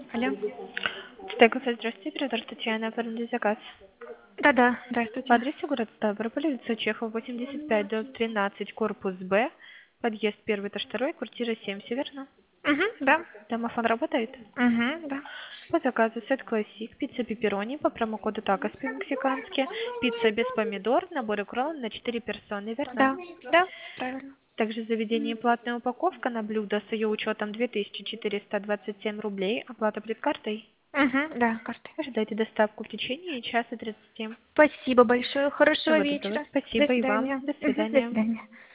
Алло. Стейк-кафе, здравствуйте, оператор Татьяна, оформили заказ. Да-да, По здравствуйте. адресу город Ставрополь, улица Чехова, 85, дом 13, корпус Б, подъезд 1, этаж 2, квартира 7, все верно? Угу, да. Домофон работает? Угу, да. По заказу сет классик, пицца пепперони по промокоду такос по-мексикански, пицца без помидор, набор икрон на 4 персоны, верно? Да, да, правильно. Также в заведении платная упаковка на блюдо с ее учетом 2427 рублей, оплата предкартой. Угу, да, карты. Ожидайте доставку в течение часа 30. Спасибо большое. Хорошего Всего доброго. вечера. До Спасибо и вам. свидания. До Угу, до свидания. свидания.